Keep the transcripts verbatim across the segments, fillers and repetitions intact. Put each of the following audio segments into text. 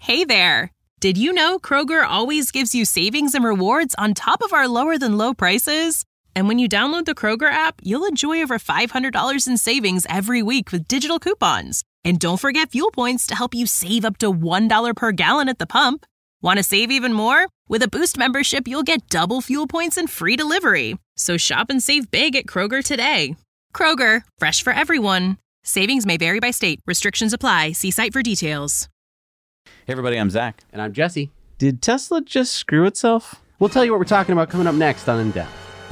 Hey there! Did you know Kroger always gives you savings and rewards on top of our lower-than-low prices? And when you download the Kroger app, you'll enjoy over five hundred dollars in savings every week with digital coupons. And don't forget fuel points to help you save up to one dollar per gallon at the pump. Want to save even more? With a Boost membership, you'll get double fuel points and free delivery. So shop and save big at Kroger today. Kroger, fresh for everyone. Savings may vary by state. Restrictions apply. See site for details. Hey everybody, I'm Zach. And I'm Jesse. Did Tesla just screw itself? We'll tell you what we're talking about coming up next on In Depth.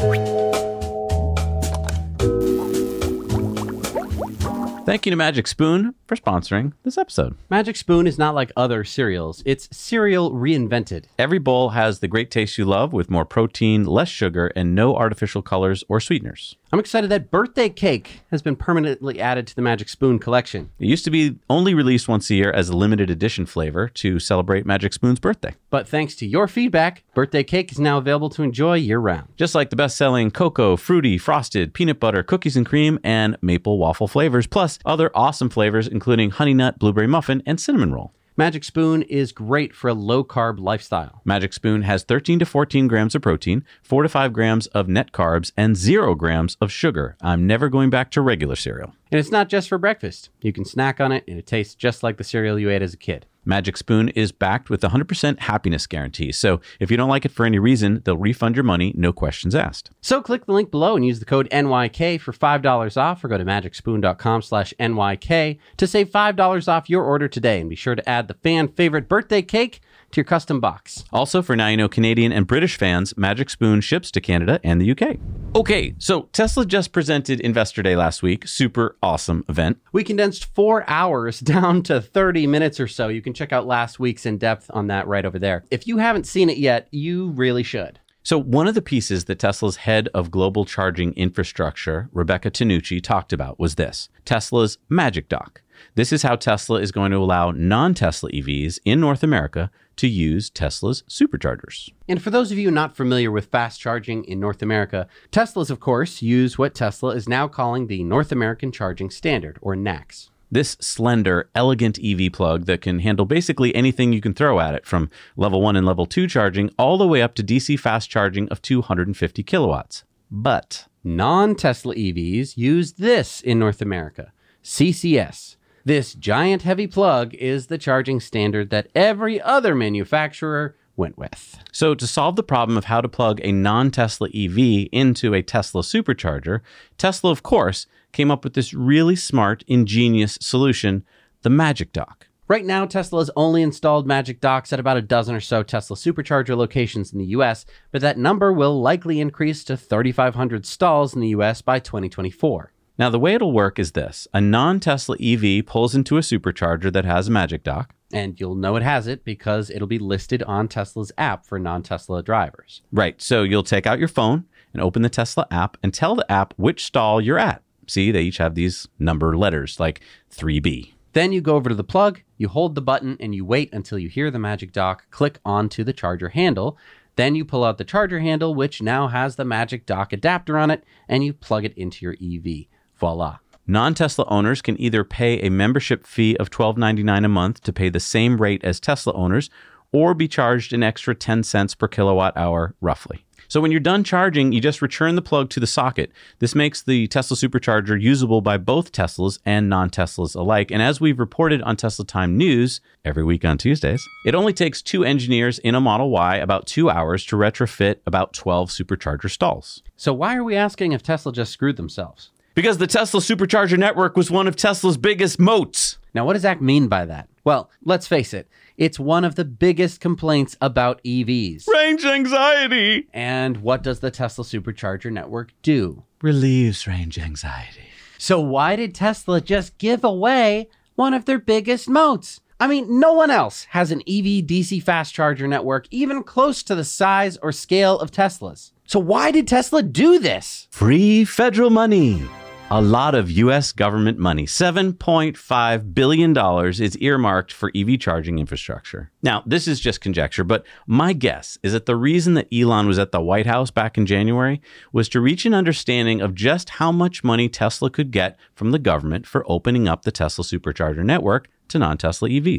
Thank you to Magic Spoon for sponsoring this episode. Magic Spoon is not like other cereals. It's cereal reinvented. Every bowl has the great taste you love with more protein, less sugar, and no artificial colors or sweeteners. I'm excited that birthday cake has been permanently added to the Magic Spoon collection. It used to be only released once a year as a limited edition flavor to celebrate Magic Spoon's birthday. But thanks to your feedback, birthday cake is now available to enjoy year-round. Just like the best-selling cocoa, fruity, frosted, peanut butter, cookies and cream, and maple waffle flavors, plus other awesome flavors including honey nut, blueberry muffin, and cinnamon roll. Magic Spoon is great for a low-carb lifestyle. Magic Spoon has thirteen to fourteen grams of protein, four to five grams of net carbs, and zero grams of sugar. I'm never going back to regular cereal. And it's not just for breakfast. You can snack on it, and it tastes just like the cereal you ate as a kid. Magic Spoon is backed with a one hundred percent happiness guarantee. So if you don't like it for any reason, they'll refund your money, no questions asked. So click the link below and use the code N Y K for five dollars off, or go to magicspoon.com slash NYK to save five dollars off your order today. And be sure to add the fan favorite birthday cake to your custom box. Also, for now you know Canadian and British fans, Magic Spoon ships to Canada and the U K. Okay, so Tesla just presented Investor Day last week. Super awesome event. We condensed four hours down to thirty minutes or so. You can check out last week's In Depth on that right over there. If you haven't seen it yet, you really should. So one of the pieces that Tesla's head of global charging infrastructure, Rebecca Tanucci, talked about was this: Tesla's Magic Dock. This is how Tesla is going to allow non-Tesla E Vs in North America to use Tesla's superchargers. And for those of you not familiar with fast charging in North America, Teslas, of course, use what Tesla is now calling the North American Charging Standard, or N A C S. This slender, elegant E V plug that can handle basically anything you can throw at it, from level one and level two charging all the way up to D C fast charging of two hundred fifty kilowatts. But non-Tesla E Vs use this in North America, C C S. This giant heavy plug is the charging standard that every other manufacturer went with. So to solve the problem of how to plug a non-Tesla E V into a Tesla supercharger, Tesla, of course, came up with this really smart, ingenious solution, the Magic Dock. Right now, Tesla has only installed Magic Docks at about a dozen or so Tesla supercharger locations in the U S, but that number will likely increase to thirty-five hundred stalls in the U S by twenty twenty-four. Now, the way it'll work is this. A non-Tesla E V pulls into a supercharger that has a Magic Dock. And you'll know it has it because it'll be listed on Tesla's app for non-Tesla drivers. Right. So you'll take out your phone and open the Tesla app and tell the app which stall you're at. See, they each have these number letters like three B. Then you go over to the plug, you hold the button, and you wait until you hear the Magic Dock click onto the charger handle. Then you pull out the charger handle, which now has the Magic Dock adapter on it, and you plug it into your E V. Voila. Non-Tesla owners can either pay a membership fee of twelve ninety-nine a month to pay the same rate as Tesla owners, or be charged an extra ten cents per kilowatt hour, roughly. So when you're done charging, you just return the plug to the socket. This makes the Tesla supercharger usable by both Teslas and non-Teslas alike. And as we've reported on Tesla Time News every week on Tuesdays, it only takes two engineers in a Model Y about two hours to retrofit about twelve supercharger stalls. So why are we asking if Tesla just screwed themselves? Because the Tesla supercharger network was one of Tesla's biggest moats. Now, what does Zach mean by that? Well, let's face it. It's one of the biggest complaints about E Vs. Range anxiety. And what does the Tesla supercharger network do? Relieves range anxiety. So why did Tesla just give away one of their biggest moats? I mean, no one else has an E V D C fast charger network even close to the size or scale of Tesla's. So why did Tesla do this? Free federal money. A lot of U S government money, seven point five billion dollars, is earmarked for E V charging infrastructure. Now, this is just conjecture, but my guess is that the reason that Elon was at the White House back in January was to reach an understanding of just how much money Tesla could get from the government for opening up the Tesla supercharger network to non-Tesla E Vs.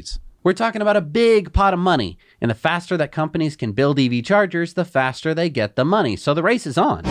We're talking about a big pot of money, and the faster that companies can build E V chargers, the faster they get the money. So the race is on.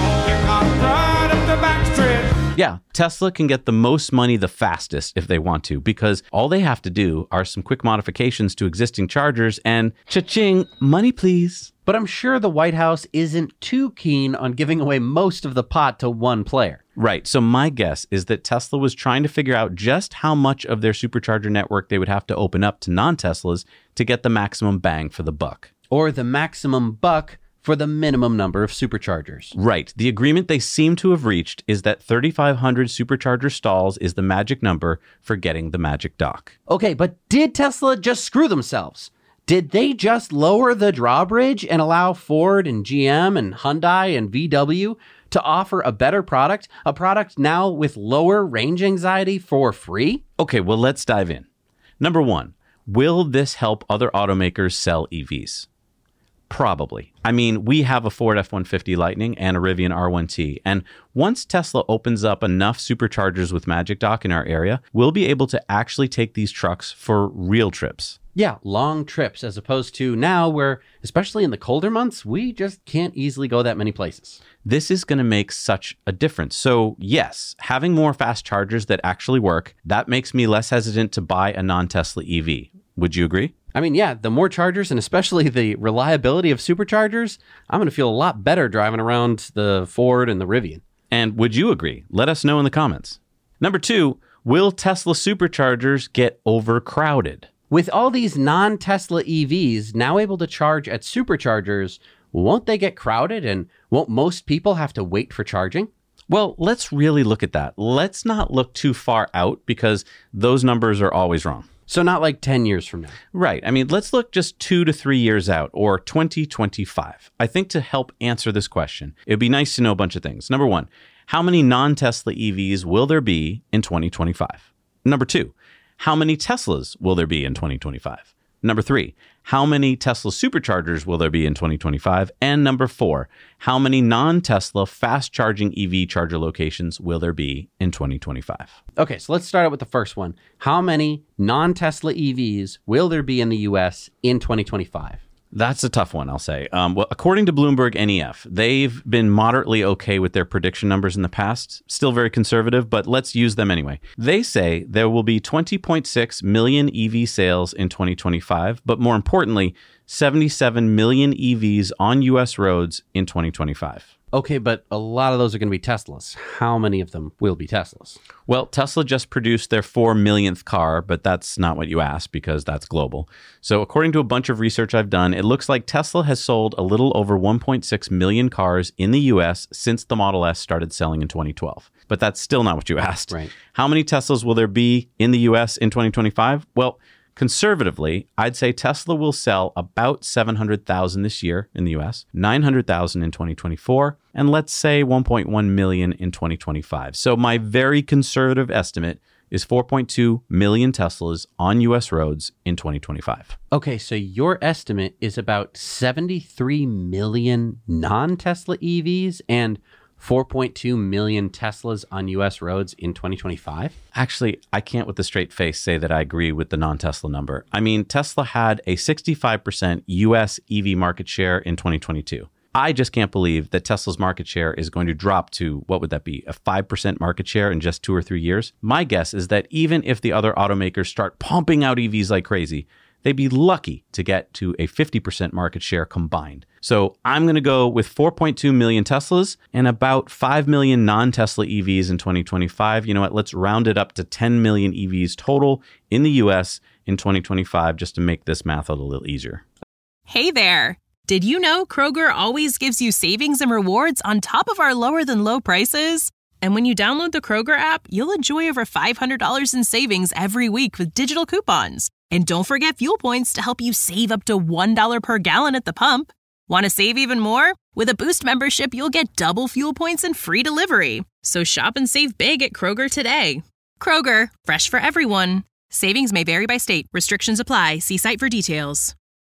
Yeah, Tesla can get the most money the fastest if they want to, because all they have to do are some quick modifications to existing chargers and cha-ching, money please. But I'm sure the White House isn't too keen on giving away most of the pot to one player. Right. So my guess is that Tesla was trying to figure out just how much of their supercharger network they would have to open up to non-Teslas to get the maximum bang for the buck. Or the maximum buck for the minimum number of superchargers. Right. The agreement they seem to have reached is that thirty-five hundred supercharger stalls is the magic number for getting the magic dock. Okay, but did Tesla just screw themselves? Did they just lower the drawbridge and allow Ford and G M and Hyundai and V W to offer a better product, a product now with lower range anxiety for free? Okay, well, let's dive in. Number one, will this help other automakers sell E Vs? Probably. I mean, we have a Ford F one fifty Lightning and a Rivian R one T, and once Tesla opens up enough superchargers with Magic Dock in our area, we'll be able to actually take these trucks for real trips. Yeah, long trips, as opposed to now where, especially in the colder months, we just can't easily go that many places. This is going to make such a difference. So yes, having more fast chargers that actually work, that makes me less hesitant to buy a non-Tesla E V. Would you agree? I mean, yeah, the more chargers and especially the reliability of superchargers, I'm going to feel a lot better driving around the Ford and the Rivian. And would you agree? Let us know in the comments. Number two, will Tesla superchargers get overcrowded? With all these non-Tesla E Vs now able to charge at superchargers, won't they get crowded and won't most people have to wait for charging? Well, let's really look at that. Let's not look too far out because those numbers are always wrong. So not like ten years from now. Right. I mean, let's look just two to three years out, or twenty twenty-five. I think to help answer this question, it'd be nice to know a bunch of things. Number one, how many non-Tesla E Vs will there be in twenty twenty-five? Number two, how many Teslas will there be in twenty twenty-five? Number three, how many Tesla superchargers will there be in twenty twenty-five? And number four, how many non-Tesla fast charging E V charger locations will there be in twenty twenty-five? Okay, so let's start out with the first one. How many non-Tesla E Vs will there be in the U S in twenty twenty-five? That's a tough one, I'll say. Um, well, according to Bloomberg N E F, they've been moderately okay with their prediction numbers in the past. Still very conservative, but let's use them anyway. They say there will be twenty point six million E V sales in twenty twenty-five, but more importantly, seventy-seven million E Vs on U S roads in twenty twenty-five. Okay, but a lot of those are going to be Teslas. How many of them will be Teslas? Well, Tesla just produced their four millionth car, but that's not what you asked because that's global. So according to a bunch of research I've done, it looks like Tesla has sold a little over one point six million cars in the U S since the Model S started selling in twenty twelve. But that's still not what you asked. Right. How many Teslas will there be in the U S in twenty twenty-five? Well, conservatively, I'd say Tesla will sell about seven hundred thousand this year in the U S, nine hundred thousand in twenty twenty-four, and let's say one point one million in twenty twenty-five. So my very conservative estimate is four point two million Teslas on U S roads in twenty twenty-five. Okay, so your estimate is about seventy-three million non-Tesla E Vs and four point two million Teslas on U S roads in twenty twenty-five? Actually, I can't with a straight face say that I agree with the non-Tesla number. I mean, Tesla had a sixty-five percent U S E V market share in twenty twenty-two. I just can't believe that Tesla's market share is going to drop to, what would that be, a five percent market share in just two or three years? My guess is that even if the other automakers start pumping out E Vs like crazy, they'd be lucky to get to a fifty percent market share combined. So I'm going to go with four point two million Teslas and about five million non-Tesla E Vs in twenty twenty-five. You know what? Let's round it up to ten million E Vs total in the U S in twenty twenty-five just to make this math a little easier. Hey there. Did you know Kroger always gives you savings and rewards on top of our lower than low prices? And when you download the Kroger app, you'll enjoy over five hundred dollars in savings every week with digital coupons. And don't forget fuel points to help you save up to one dollar per gallon at the pump. Want to save even more? With a Boost membership, you'll get double fuel points and free delivery. So shop and save big at Kroger today. Kroger, fresh for everyone. Savings may vary by state. Restrictions apply. See site for details.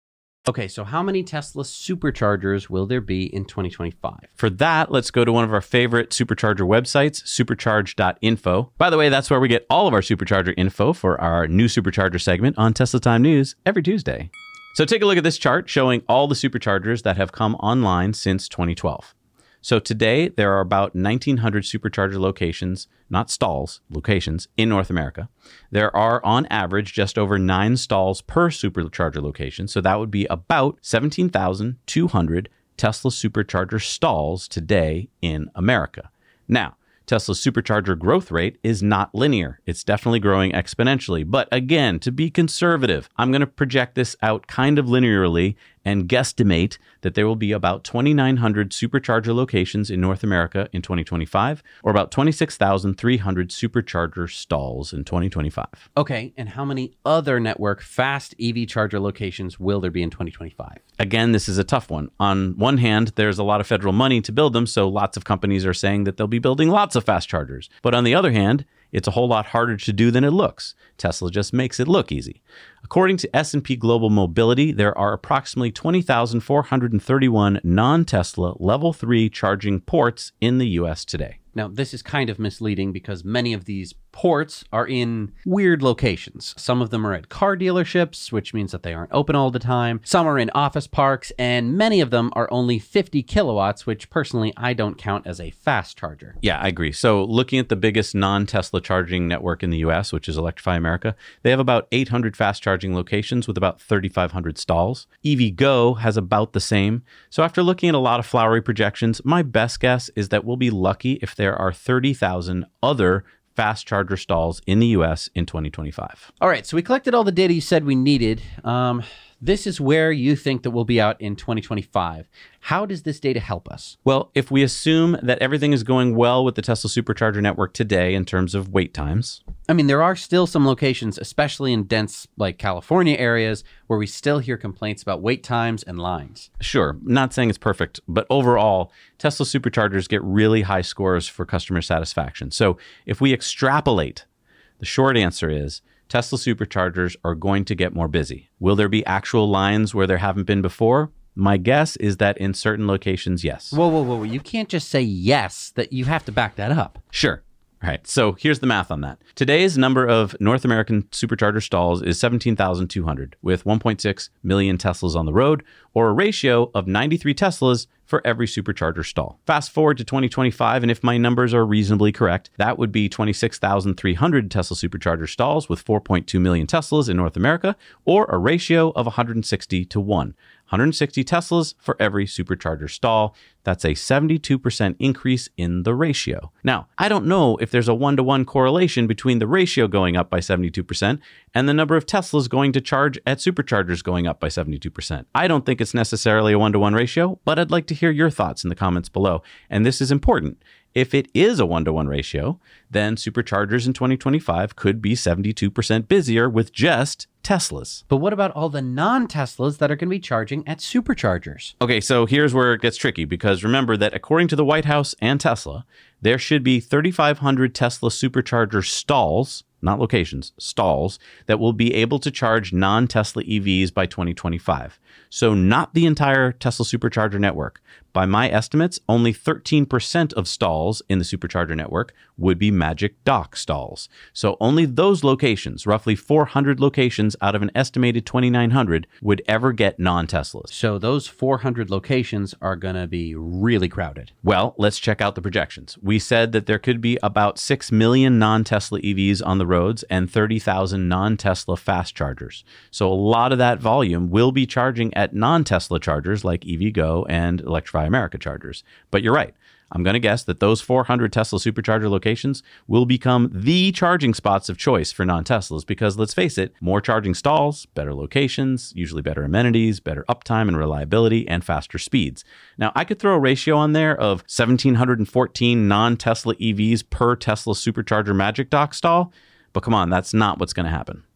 Okay, so how many Tesla superchargers will there be in twenty twenty-five? For that, let's go to one of our favorite supercharger websites, supercharge dot info. By the way, that's where we get all of our supercharger info for our new supercharger segment on Tesla Time News every Tuesday. So take a look at this chart showing all the superchargers that have come online since twenty twelve. So today, there are about nineteen hundred supercharger locations, not stalls, locations, in North America. There are, on average, just over nine stalls per supercharger location. So that would be about seventeen thousand two hundred Tesla supercharger stalls today in America. Now, Tesla's supercharger growth rate is not linear. It's definitely growing exponentially. But again, to be conservative, I'm going to project this out kind of linearly and guesstimate that there will be about twenty-nine hundred supercharger locations in North America in twenty twenty-five, or about twenty-six thousand three hundred supercharger stalls in twenty twenty-five. Okay, and how many other network fast E V charger locations will there be in twenty twenty-five? Again, this is a tough one. On one hand, there's a lot of federal money to build them, so lots of companies are saying that they'll be building lots of fast chargers. But on the other hand, it's a whole lot harder to do than it looks. Tesla just makes it look easy. According to S and P Global Mobility, there are approximately twenty thousand four hundred thirty-one non-Tesla Level three charging ports in the U S today. Now, this is kind of misleading because many of these ports are in weird locations. Some of them are at car dealerships, which means that they aren't open all the time. Some are in office parks, and many of them are only fifty kilowatts, which personally I don't count as a fast charger. Yeah, I agree. So looking at the biggest non-Tesla charging network in the U S, which is Electrify America, they have about eight hundred fast charging locations with about thirty-five hundred stalls. EVgo has about the same. So after looking at a lot of flowery projections, my best guess is that we'll be lucky if there are thirty thousand other fast charger stalls in the U S in twenty twenty-five. All right, so we collected all the data you said we needed. Um, this is where you think that we'll be out in twenty twenty-five. How does this data help us? Well, if we assume that everything is going well with the Tesla supercharger network today in terms of wait times. I mean, there are still some locations, especially in dense, like California areas, where we still hear complaints about wait times and lines. Sure, not saying it's perfect, but overall, Tesla superchargers get really high scores for customer satisfaction. So if we extrapolate, the short answer is Tesla superchargers are going to get more busy. Will there be actual lines where there haven't been before? My guess is that in certain locations, yes. Whoa, whoa, whoa. You can't just say yes, that you have to back that up. Sure. All right, so here's the math on that. Today's number of North American supercharger stalls is seventeen thousand two hundred, with one point six million Teslas on the road, or a ratio of ninety-three Teslas for every supercharger stall. Fast forward to twenty twenty-five, and if my numbers are reasonably correct, that would be twenty-six thousand three hundred Tesla supercharger stalls with four point two million Teslas in North America, or a ratio of one hundred sixty to one. one hundred sixty Teslas for every supercharger stall. That's a seventy-two percent increase in the ratio. Now, I don't know if there's a one-to-one correlation between the ratio going up by seventy-two percent and the number of Teslas going to charge at superchargers going up by seventy-two percent. I don't think it's necessarily a one-to-one ratio, but I'd like to hear your thoughts in the comments below. And this is important. If it is a one-to-one ratio, then superchargers in twenty twenty-five could be seventy-two percent busier with just Teslas. But what about all the non-Teslas that are going to be charging at superchargers? Okay, so here's where it gets tricky, because remember that according to the White House and Tesla, there should be thirty-five hundred Tesla supercharger stalls, not locations, stalls, that will be able to charge non-Tesla E Vs by twenty twenty-five. So not the entire Tesla supercharger network. By my estimates, only thirteen percent of stalls in the supercharger network would be Magic Dock stalls. So only those locations, roughly four hundred locations out of an estimated twenty-nine hundred, would ever get non-Teslas. So those four hundred locations are going to be really crowded. Well, let's check out the projections. We said that there could be about six million non-Tesla E Vs on the roads and thirty thousand non-Tesla fast chargers. So a lot of that volume will be charging at non-Tesla chargers like EVgo and Electrify America chargers. But you're right. I'm going to guess that those four hundred Tesla supercharger locations will become the charging spots of choice for non-Teslas because, let's face it, more charging stalls, better locations, usually better amenities, better uptime and reliability, and faster speeds. Now, I could throw a ratio on there of one thousand seven hundred fourteen non-Tesla E Vs per Tesla supercharger Magic Dock stall, but come on, that's not what's going to happen.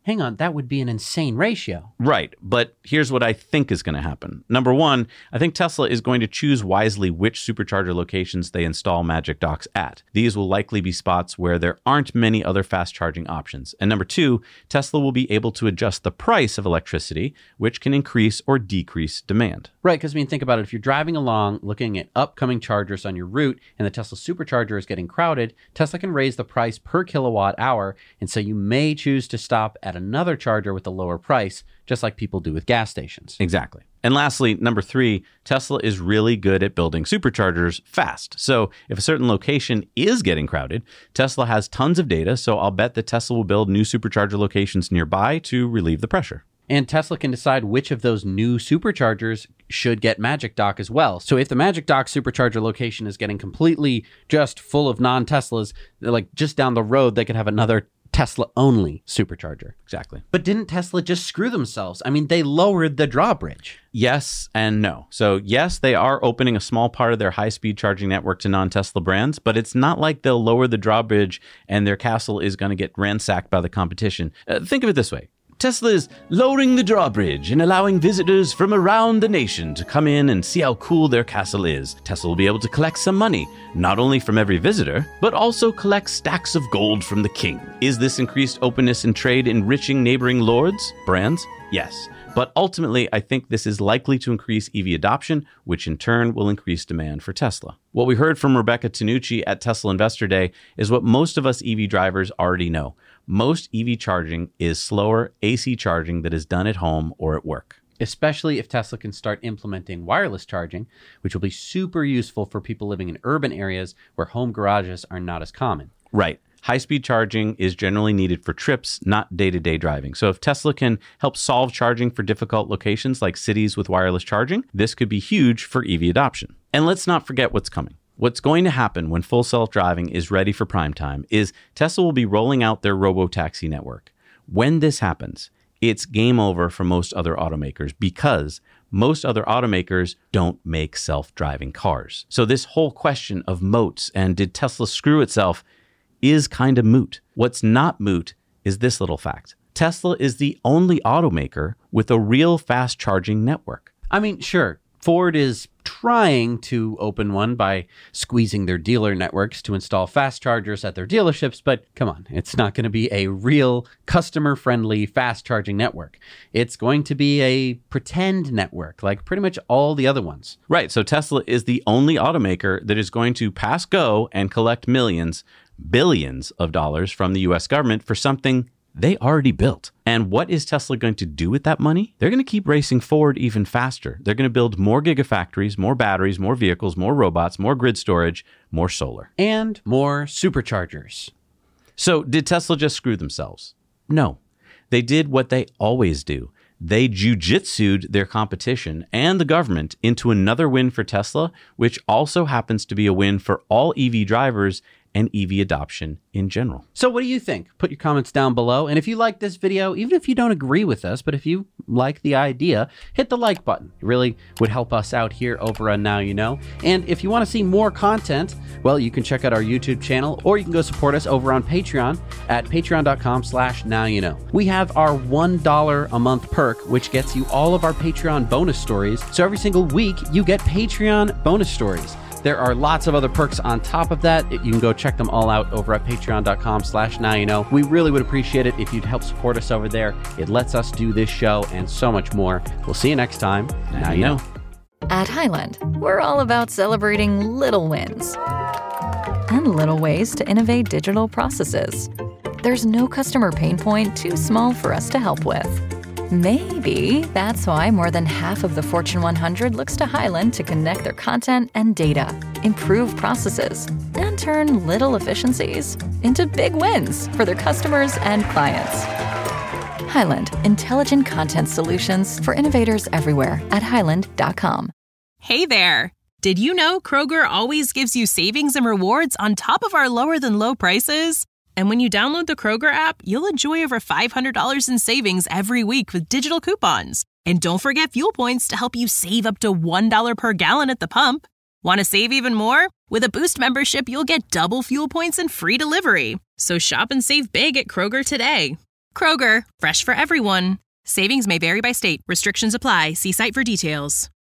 hang on, that would be an insane ratio. Right. But here's what I think is going to happen. Number one, I think Tesla is going to choose wisely which supercharger locations they install Magic Docks at. These will likely be spots where there aren't many other fast charging options. And number two, Tesla will be able to adjust the price of electricity, which can increase or decrease demand. Right, because I mean, think about it. If you're driving along looking at upcoming chargers on your route and the Tesla supercharger is getting crowded, Tesla can raise the price per kilowatt hour. And so you may choose to stop at another charger with a lower price, just like people do with gas stations. Exactly. And lastly, number three, Tesla is really good at building superchargers fast. So if a certain location is getting crowded, Tesla has tons of data. So I'll bet that Tesla will build new supercharger locations nearby to relieve the pressure. And Tesla can decide which of those new superchargers should get Magic Dock as well. So if the Magic Dock supercharger location is getting completely just full of non-Teslas, like just down the road, they could have another Tesla-only supercharger. Exactly. But didn't Tesla just screw themselves? I mean, they lowered the drawbridge. Yes and no. So yes, they are opening a small part of their high-speed charging network to non-Tesla brands, but it's not like they'll lower the drawbridge and their castle is going to get ransacked by the competition. Uh, think of it this way. Tesla is lowering the drawbridge and allowing visitors from around the nation to come in and see how cool their castle is. Tesla will be able to collect some money, not only from every visitor, but also collect stacks of gold from the king. Is this increased openness in trade enriching neighboring lords, brands? Yes. But ultimately, I think this is likely to increase E V adoption, which in turn will increase demand for Tesla. What we heard from Rebecca Tanucci at Tesla Investor Day is what most of us E V drivers already know. Most E V charging is slower A C charging that is done at home or at work. Especially if Tesla can start implementing wireless charging, which will be super useful for people living in urban areas where home garages are not as common. Right. High-speed charging is generally needed for trips, not day-to-day driving. So if Tesla can help solve charging for difficult locations like cities with wireless charging, this could be huge for E V adoption. And let's not forget what's coming. What's going to happen when full self-driving is ready for prime time is Tesla will be rolling out their robo-taxi network. When this happens, it's game over for most other automakers because most other automakers don't make self-driving cars. So this whole question of moats and did Tesla screw itself is kind of moot. What's not moot is this little fact. Tesla is the only automaker with a real fast charging network. I mean, sure, Ford is trying to open one by squeezing their dealer networks to install fast chargers at their dealerships, but come on, it's not going to be a real customer-friendly fast charging network. It's going to be a pretend network, like pretty much all the other ones. Right, so Tesla is the only automaker that is going to pass go and collect millions, billions of dollars from the U S government for something they already built. And what is Tesla going to do with that money? They're going to keep racing forward even faster. They're going to build more gigafactories, more batteries, more vehicles, more robots, more grid storage, more solar. And more superchargers. So did Tesla just screw themselves? No. They did what they always do. They jujitsu'd their competition and the government into another win for Tesla, which also happens to be a win for all E V drivers and E V adoption in general. So what do you think? Put your comments down below. And if you like this video, even if you don't agree with us, but if you like the idea, hit the like button. It really would help us out here over on Now You Know. And if you want to see more content, well, you can check out our YouTube channel, or you can go support us over on Patreon at patreon.com slash now you know. We have our one dollar a month perk, which gets you all of our Patreon bonus stories. So every single week, you get Patreon bonus stories. There are lots of other perks on top of that. You can go check them all out over at patreon.com slash now you know. We really would appreciate it if you'd help support us over there. It lets us do this show and so much more. We'll see you next time. Now, now you know. know. At Highland, we're all about celebrating little wins and little ways to innovate digital processes. There's no customer pain point too small for us to help with. Maybe that's why more than half of the Fortune one hundred looks to Highland to connect their content and data, improve processes, and turn little efficiencies into big wins for their customers and clients. Highland, intelligent content solutions for innovators everywhere at highland dot com. Hey there! Did you know Kroger always gives you savings and rewards on top of our lower than low prices? And when you download the Kroger app, you'll enjoy over five hundred dollars in savings every week with digital coupons. And don't forget fuel points to help you save up to one dollar per gallon at the pump. Want to save even more? With a Boost membership, you'll get double fuel points and free delivery. So shop and save big at Kroger today. Kroger, fresh for everyone. Savings may vary by state. Restrictions apply. See site for details.